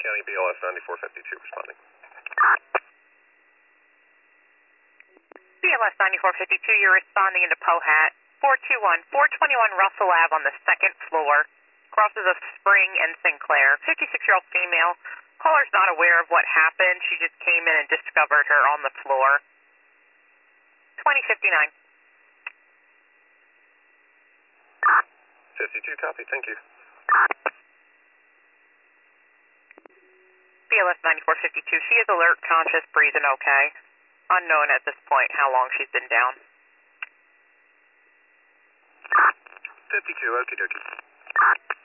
County BLS 9452 responding. BLS 9452, you're responding into Pohat. 421 Russell Ave on the second floor. Crosses a Spring and Sinclair. 56-year-old female. Caller's not aware of what happened. She just came in and discovered her on the floor. 2059. 52, copy, thank you. BLS 9452, she is alert, conscious, breathing okay. Unknown at this point how long she's been down. 52, okie dokie.